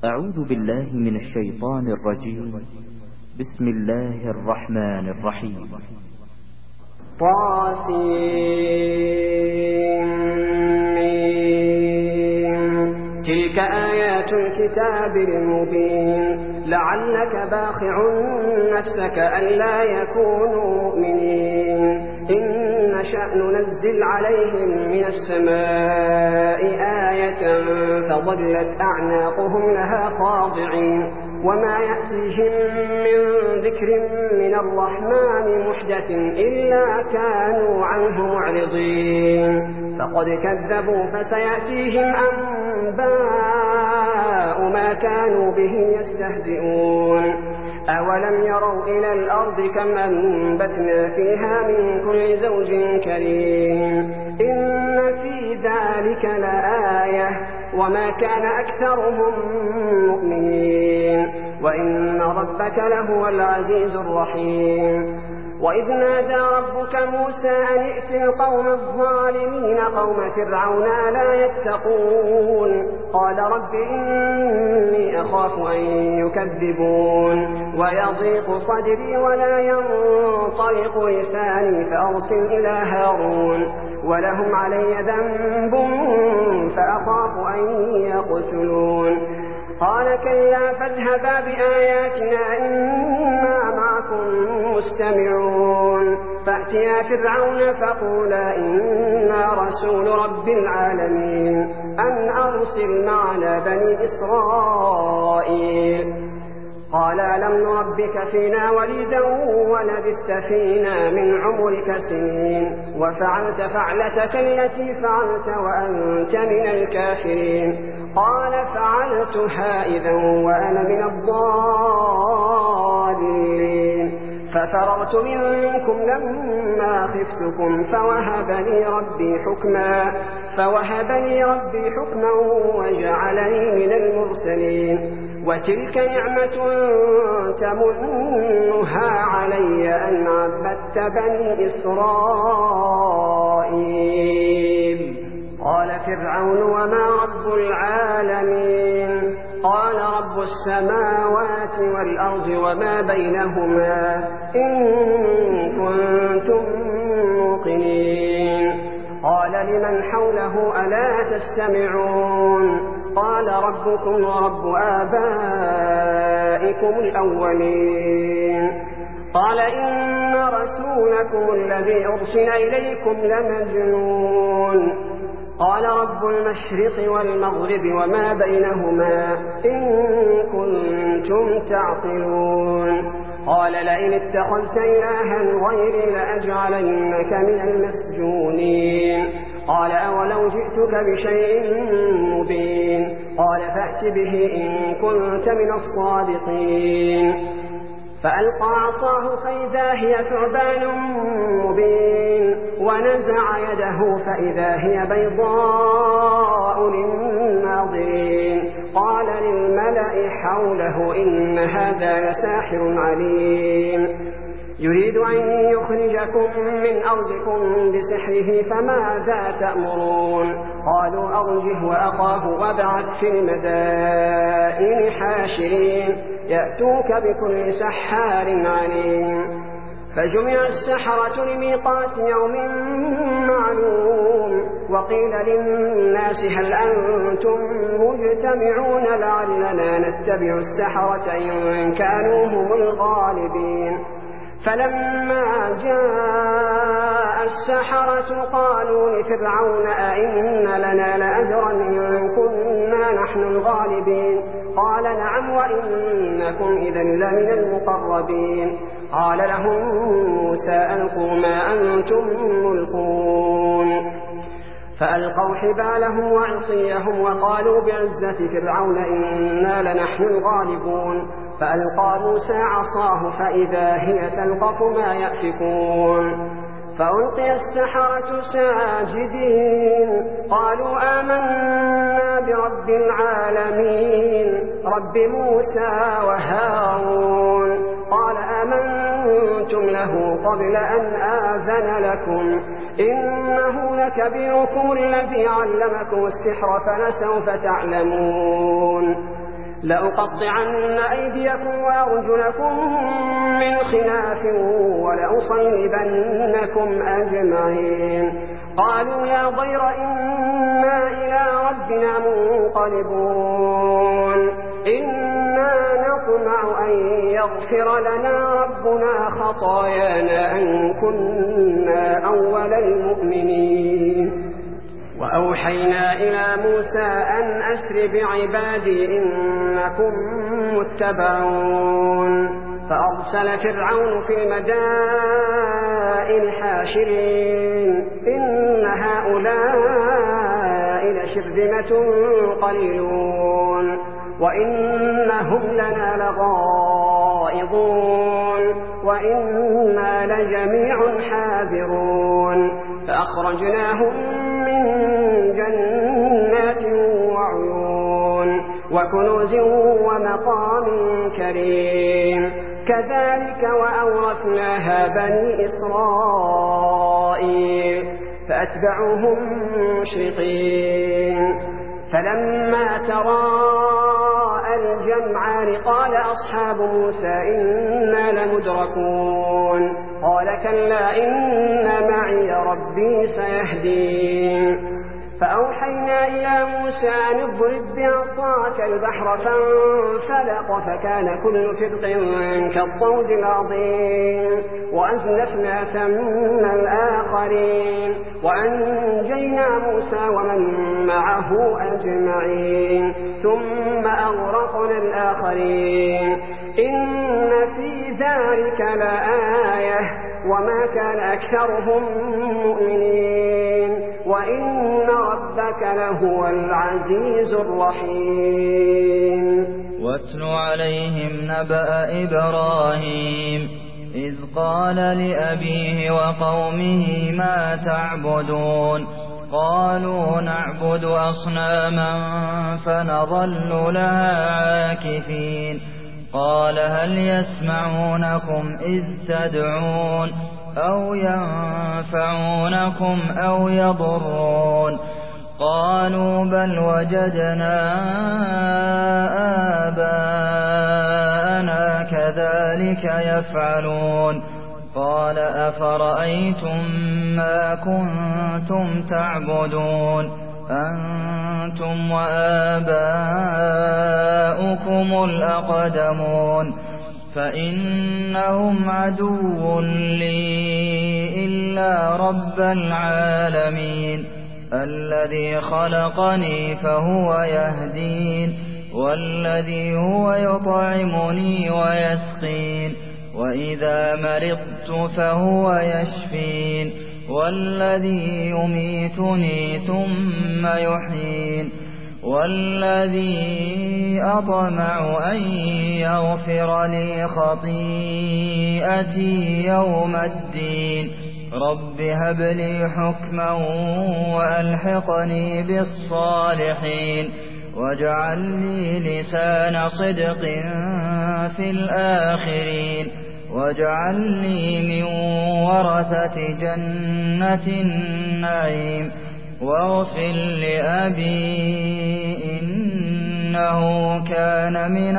أعوذ بالله من الشيطان الرجيم. بسم الله الرحمن الرحيم. تلك آيات الكتاب المبين لعلك باخع نفسك ألا يكونوا مؤمنين إن نشأ ننزل عليهم من السماء آية فظلت أعناقهم لها خاضعين وما يأتيهم من ذكر من الرحمن محدث إلا كانوا عنه معرضين فقد كذبوا فسيأتيهم أنباء ما كانوا به يستهزئون أولم يروا إلى الأرض كم أنبتنا فيها من كل زوج كريم إن في ذلك لآية وما كان أكثرهم مؤمنين وإن ربك لهو العزيز الرحيم وإذ نادى ربك موسى أن ائت القوم الظالمين قوم فرعون لا يتقون قال رب إني أخاف أن يكذبون ويضيق صدري ولا ينطلق لساني فأرسل إلى هارون ولهم علي ذنب فأخاف أن يقتلون قال كلا فاذهبا بآياتنا إنا معكم مستمعون فأتيا فرعون فقولا إنا رسول رب العالمين أن أرسل معنا بني إسرائيل قال ألم نربك فينا وليدا ولبثت فينا من عمرك سنين وفعلت فعلتك التي فعلت وأنت من الكافرين قال فعلتها إذا وأنا من الضالين ففررت منكم لما خفتكم فوهب لي ربي حكما وجعلني من المرسلين وتلك نعمة تمنها علي أن عبدت بني إسرائيل قال فرعون وما رب العالمين قال رب السماوات والأرض وما بينهما إن كنتم موقنين قال لمن حوله ألا تستمعون قال ربكم ورب آبائكم الأولين قال إن رسولكم الذي أرسل إليكم لمجنون قال رب المشرق والمغرب وما بينهما إن كنتم تعقلون قال لئن اتخذت إلها غيري لأجعلنك من المسجونين قال أولو جئتك بشيء مبين قال فأت به إن كنت من الصادقين فألقى عصاه فإذا هي ثعبان مبين ونزع يده فإذا هي بيضاء للناظرين قال للملأ حوله إن هذا لساحر عليم يريد أن يخرجكم من أرضكم بسحره فماذا تأمرون قالوا أرجه وأخاه وابعث في المدائن حاشرين يأتوك بكل سحار عليم فجمع السحرة لميقات يوم معلوم وقيل للناس هل أنتم مجتمعون لعلنا نتبع السحرة إن كانوا هم الغالبين فلما جاء السحرة قالوا لفرعون أئن لنا لأجرا إن كنا نحن الغالبين قال نعم وإنكم إذا لمن المقربين قال لهم موسى ألقوا ما أنتم ملقون فألقوا حبالهم وعصيهم وقالوا بعزة فرعون إنا لنحن الغالبون فألقى موسى عصاه فإذا هي تلقف ما يأفكون فألقي السحرة ساجدين قالوا آمنا برب العالمين رب موسى وهارون قال آمنتم له قبل أن آذن لكم إنه لكبيركم الذي علمكم السحر فلسوف تعلمون لأقطعن أيديكم وأرجلكم من خلاف ولأصلبنكم أجمعين. قالوا يا ضير إنا إلى ربنا منقلبون إنا نطمع أن يغفر لنا ربنا خطايانا أن كنا أول المؤمنين. وأوحينا إلى موسى أن أسر بعبادي إنكم متبعون. فأرسل فرعون في المدائن حاشرين إن هؤلاء لشرذمة قليلون وإنهم لنا لغائظون وإنا لجميع حاذرون. فأخرجناهم من جنات وعيون وكنوز ومقام كريم. كذلك وأورثناها بني إسرائيل فأتبعوهم مشرقين. فلما تراءى الجمعان قال أصحاب موسى إنا لمدركون قال كلا إن معي ربي سيهدين. فأوحينا إلى موسى أن اضرب بعصاك البحر فانفلق فكان كل فرق كالطود العظيم وأزلفنا ثم الآخرين وأنجينا موسى ومن معه أجمعين ثم أغرقنا الآخرين. إن في ذلك لآية وما كان أكثرهم مؤمنين وإن ربك لهو العزيز الرحيم. واتل عليهم نبأ إبراهيم إذ قال لأبيه وقومه ما تعبدون قالوا نعبد أصناما فنظل لها عاكفين. قال هل يسمعونكم إذ تدعون أو ينفعونكم أو يضرون قالوا بل وجدنا آباءنا كذلك يفعلون. قال أفرأيتم ما كنتم تعبدون أنتم وآباؤكم الأقدمون فإنهم عدو لي إلا رب العالمين الذي خلقني فهو يهدين والذي هو يطعمني ويسقين وإذا مرضت فهو يشفين والذي يميتني ثم يحيين والذي أطمع أن يغفر لي خطيئتي يوم الدين. رب هب لي حكما وألحقني بالصالحين واجعل لي لسان صدق في الآخرين واجعلني من ورثة جنة النعيم واغفر لأبي إنه كان من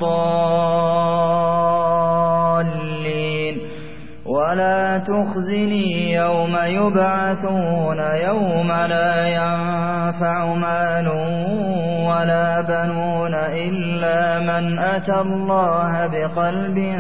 الضالين ولا تخزني يوم يبعثون يوم لا ينفع مال ولا بنون إلا من أتى الله بقلب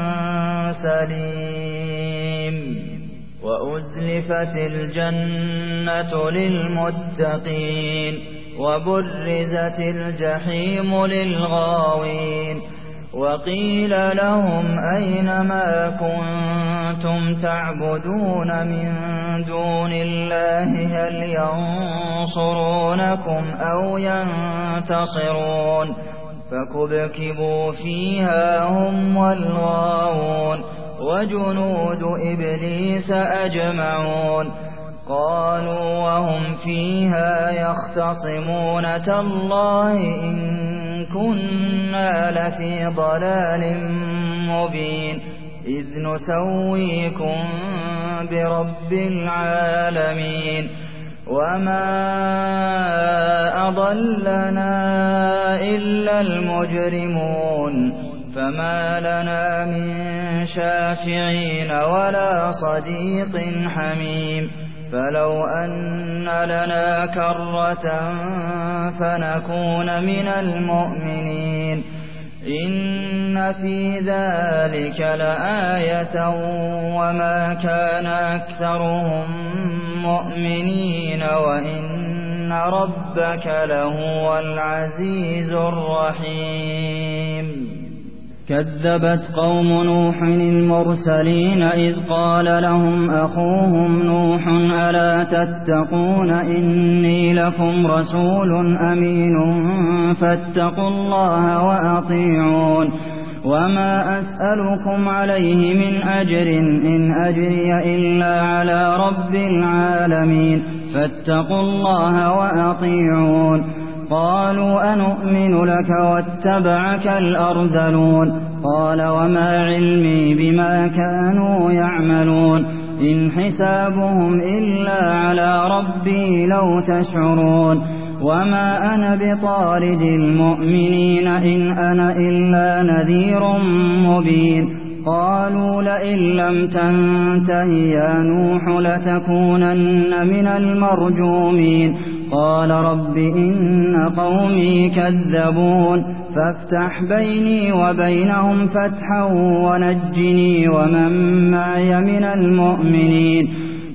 سليم. وأزلفت الجنة للمتقين وبرزت الجحيم للغاوين وقيل لهم أين ما كنتم تعبدون من دون الله هل ينصرونكم أو ينتصرون فكبكبوا فيها هم والغاوون وجنود إبليس أجمعون قالوا وهم فيها يختصمون تالله إن كنا لفي ضلال مبين إذ نسويكم برب العالمين وما أضلنا إلا المجرمون فما لنا من شافعين ولا صديق حميم فلو أن لنا كرة فنكون من المؤمنين إن في ذلك لآية وما كان أكثرهم مؤمنين وإن ربك لهو العزيز الرحيم كذبت قوم نوح المرسلين إذ قال لهم أخوهم نوح ألا تتقون إني لكم رسول أمين فاتقوا الله وأطيعون وما أسألكم عليه من أجر إن أجري إلا على رب العالمين فاتقوا الله وأطيعون قالوا أنؤمن لك واتبعك الأرذلون قال وما علمي بما كانوا يعملون إن حسابهم إلا على ربي لو تشعرون وما أنا بطارد المؤمنين إن أنا إلا نذير مبين قالوا لئن لم تنته يا نوح لتكونن من المرجومين قال رب إن قومي كذبون فافتح بيني وبينهم فتحا ونجني ومن معي من المؤمنين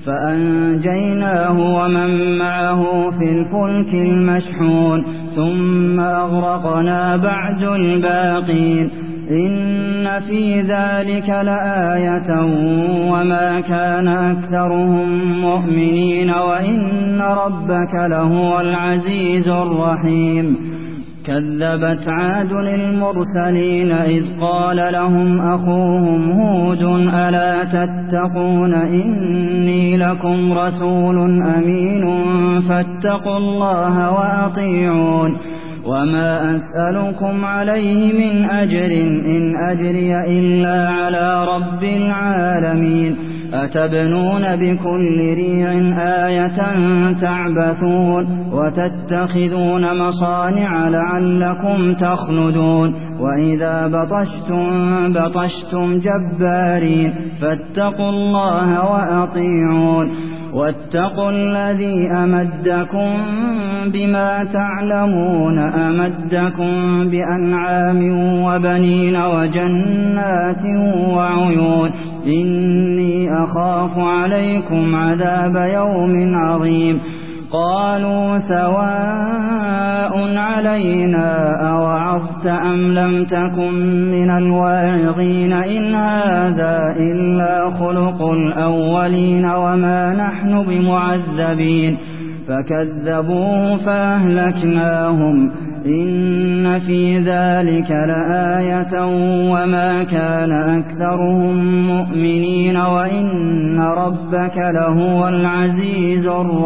فأنجيناه ومن معه في الفلك المشحون ثم أغرقنا بعد الباقين إن في ذلك لآية وما كان أكثرهم مؤمنين وإن ربك لهو العزيز الرحيم كذبت عاد المرسلين إذ قال لهم أخوهم هود ألا تتقون إني لكم رسول أمين فاتقوا الله وأطيعون وما أسألكم عليه من أجر إن أجري إلا على رب العالمين أتبنون بكل ريع آية تعبثون وتتخذون مصانع لعلكم تخلدون وإذا بطشتم جبارين فاتقوا الله وأطيعون واتقوا الذي أمدكم بما تعلمون أمدكم بأنعام وبنين وجنات وعيون إني أخاف عليكم عذاب يوم عظيم قالوا سواء علينا أوعظت أم لم تكن من الواعظين إن هذا إلا خلق الأولين وما نحن بمعذبين فكذبوه فأهلكناهم إن في ذلك لآية وما كان أكثرهم مؤمنين وإن ربك لهو العزيز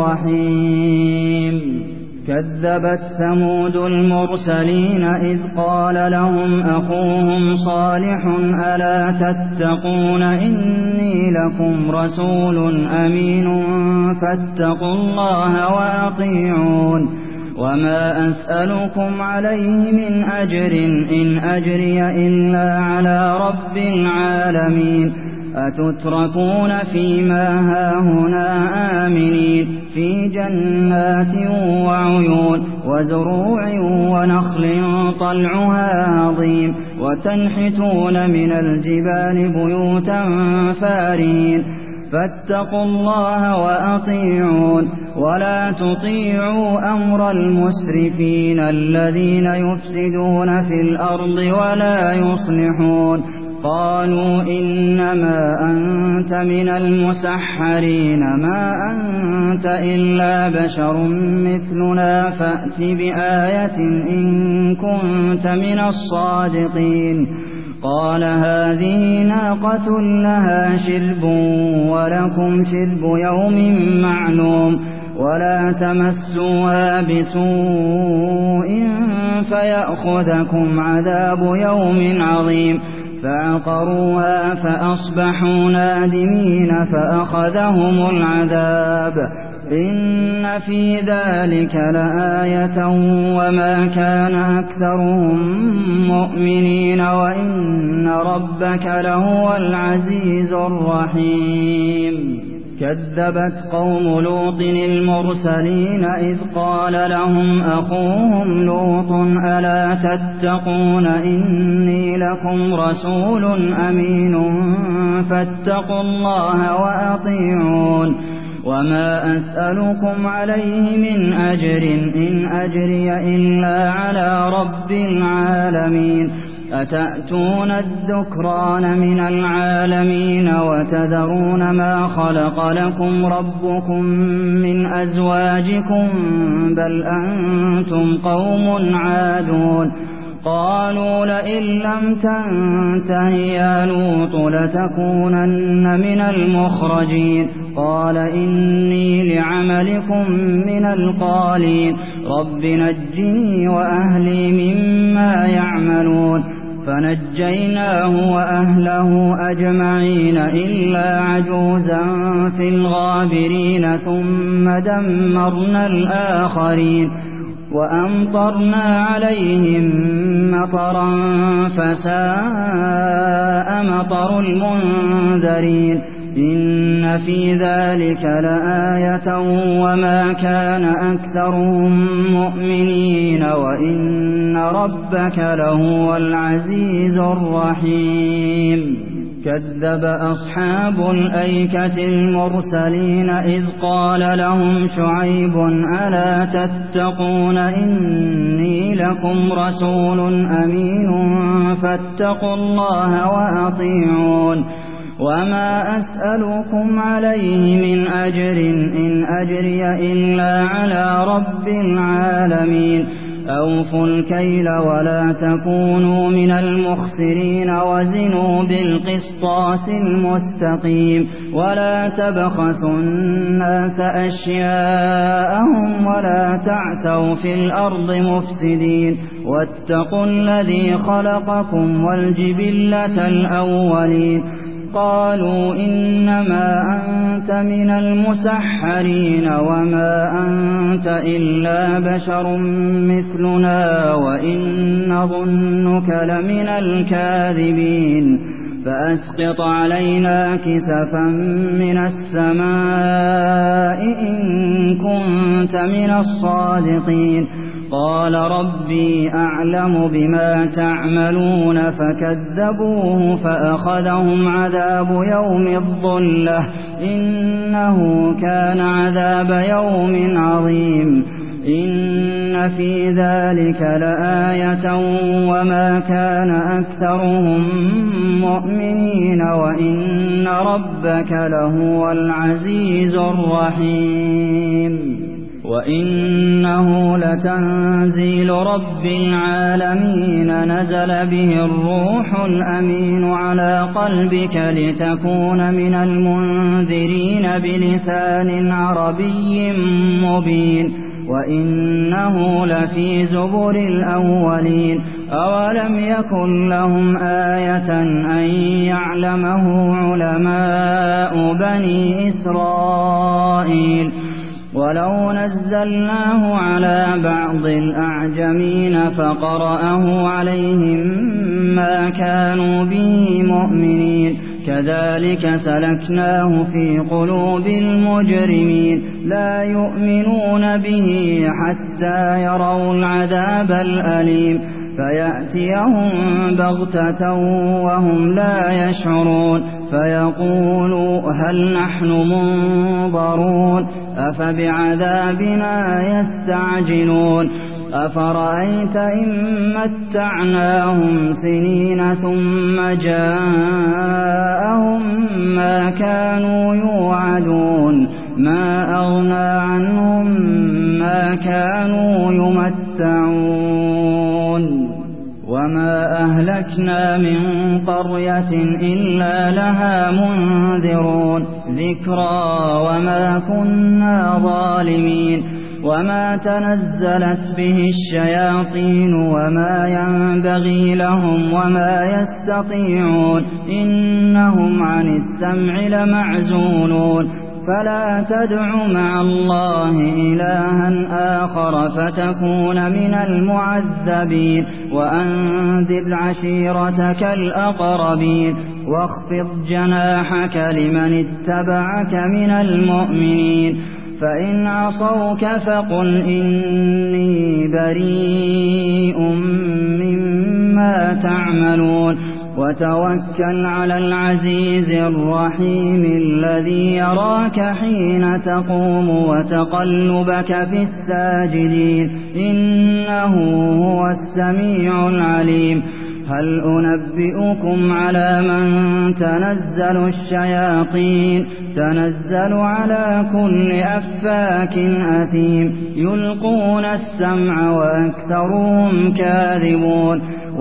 الرحيم كذبت ثمود المرسلين إذ قال لهم أخوهم صالح ألا تتقون إني لكم رسول أمين فاتقوا الله وأطيعون وما أسألكم عليه من أجر إن أجري إلا على رب العالمين أتتركون فيما هاهنا آمنين في جنات وعيون وزروع ونخل طلعها عظيم وتنحتون من الجبال بيوتا فارهين فاتقوا الله وأطيعون ولا تطيعوا أمر المسرفين الذين يفسدون في الأرض ولا يصلحون قالوا إنما أنت من المسحرين ما أنت إلا بشر مثلنا فأت بآية إن كنت من الصادقين قال هذه ناقة لها شرب ولكم شرب يوم معلوم ولا تمسوها بسوء فيأخذكم عذاب يوم عظيم فعقروها فأصبحوا نادمين فأخذهم العذاب إن في ذلك لآية وما كان أكثرهم مؤمنين وإن ربك لهو العزيز الرحيم كذبت قوم لوط المرسلين إذ قال لهم أخوهم لوط ألا تتقون إني لكم رسول أمين فاتقوا الله وأطيعون وما أسألكم عليه من أجر إن أجري إلا على رب العالمين أتأتون الذكران من العالمين وتذرون ما خلق لكم ربكم من أزواجكم بل أنتم قوم عادون قالوا لئن لم تنته يا لوط لتكونن من المخرجين قال إني لعملكم من القالين رب نجني وأهلي مما يعملون فنجيناه وأهله أجمعين إلا عجوزا في الغابرين ثم دمرنا الآخرين وأمطرنا عليهم مطرا فساء مطر المنذرين إن في ذلك لآية وما كان أكثرهم مؤمنين وإن ربك لهو العزيز الرحيم كذب أصحاب الأيكة المرسلين إذ قال لهم شعيب ألا تتقون إني لكم رسول أمين فاتقوا الله وأطيعون وما أسألكم عليه من أجر إن أجري إلا على رب العالمين أوفوا الكيل ولا تكونوا من المخسرين وزنوا بالقسطاس المستقيم ولا تبخسوا الناس أشياءهم ولا تعثوا في الأرض مفسدين واتقوا الذي خلقكم والجبلة الأولين قالوا إنما أنت من المسحرين وما أنت إلا بشر مثلنا وإن نظنك لمن الكاذبين فأسقط علينا كسفا من السماء إن كنت من الصادقين قال ربي أعلم بما تعملون فكذبوه فأخذهم عذاب يوم الظلة إنه كان عذاب يوم عظيم إن في ذلك لآية وما كان أكثرهم مؤمنين وإن ربك لهو العزيز الرحيم وإنه لتنزيل رب العالمين نزل به الروح الأمين على قلبك لتكون من المنذرين بلسان عربي مبين وإنه لفي زبر الأولين أولم يكن لهم آية أن يعلمه علماء بني إسرائيل ولو نزلناه على بعض الأعجمين فقرأه عليهم ما كانوا به مؤمنين كذلك سلكناه في قلوب المجرمين لا يؤمنون به حتى يروا العذاب الأليم فيأتيهم بغتة وهم لا يشعرون فيقولوا هل نحن منظرون أفبعذابنا يستعجلون أفرأيت إن متعناهم سنين ثم جاءهم ما كانوا يوعدون ما أغنى عنهم ما كانوا يمتعون وما أهلكنا من قرية إلا لها منذرون ذكرى وما كنا ظالمين وما تنزلت به الشياطين وما ينبغي لهم وما يستطيعون إنهم عن السمع لمعزولون فلا تدع مع الله إلها آخر فتكون من المعذبين وأنذر عشيرتك الأقربين واخفض جناحك لمن اتبعك من المؤمنين فإن عصوك فقل إني بريء مما تعملون وتوكل على العزيز الرحيم الذي يراك حين تقوم وتقلبك في الساجدين إنه هو السميع العليم هل أنبئكم على من تنزل الشياطين تنزل على كل أفاك أثيم يلقون السمع وأكثرهم كاذبون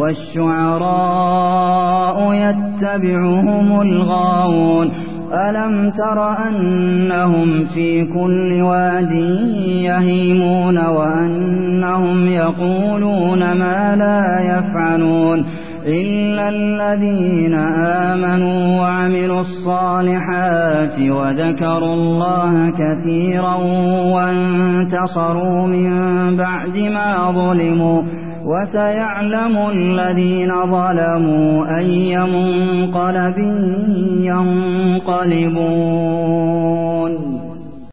والشعراء يتبعهم الغاوون ألم تر أنهم في كل واد يهيمون وأنهم يقولون ما لا يفعلون إلا الذين آمنوا وعملوا الصالحات وذكروا الله كثيرا وانتصروا من بعد ما ظلموا وسيعلم الذين ظلموا أي منقلب ينقلبون